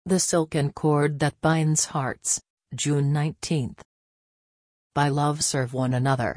The silken cord that binds hearts, June 19. By love serve one another.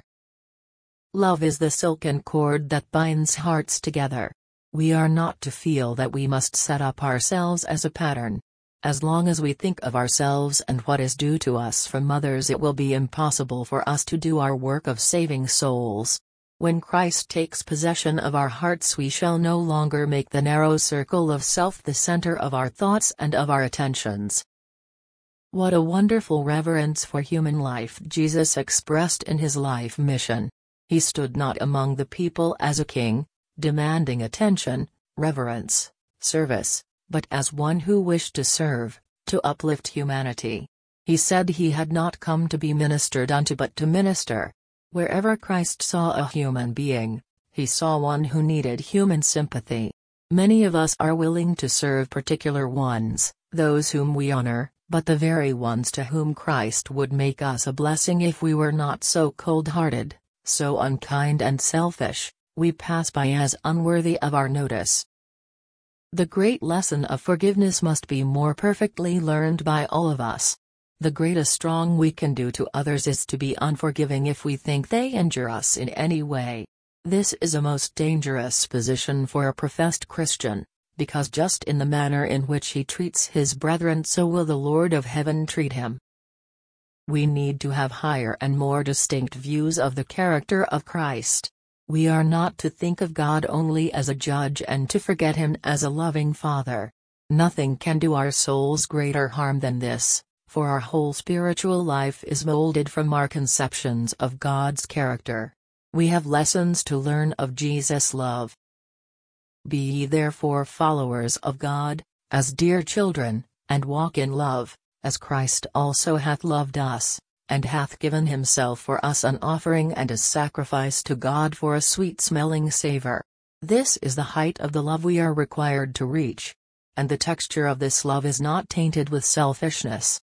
Love is the silken cord that binds hearts together. We are not to feel that we must set up ourselves as a pattern. As long as we think of ourselves and what is due to us from others, it will be impossible for us to do our work of saving souls. When Christ takes possession of our hearts, we shall no longer make the narrow circle of self the center of our thoughts and of our attentions. What a wonderful reverence for human life Jesus expressed in his life mission. He stood not among the people as a king, demanding attention, reverence, service, but as one who wished to serve, to uplift humanity. He said he had not come to be ministered unto but to minister. Wherever Christ saw a human being, he saw one who needed human sympathy. Many of us are willing to serve particular ones, those whom we honor, but the very ones to whom Christ would make us a blessing if we were not so cold-hearted, so unkind and selfish, we pass by as unworthy of our notice. The great lesson of forgiveness must be more perfectly learned by all of us. The greatest wrong we can do to others is to be unforgiving if we think they injure us in any way. This is a most dangerous position for a professed Christian, because just in the manner in which he treats his brethren, so will the Lord of heaven treat him. We need to have higher and more distinct views of the character of Christ. We are not to think of God only as a judge and to forget him as a loving Father. Nothing can do our souls greater harm than this, for our whole spiritual life is molded from our conceptions of God's character. We have lessons to learn of Jesus' love. Be ye therefore followers of God, as dear children, and walk in love, as Christ also hath loved us, and hath given himself for us an offering and a sacrifice to God for a sweet-smelling savor. This is the height of the love we are required to reach. And the texture of this love is not tainted with selfishness,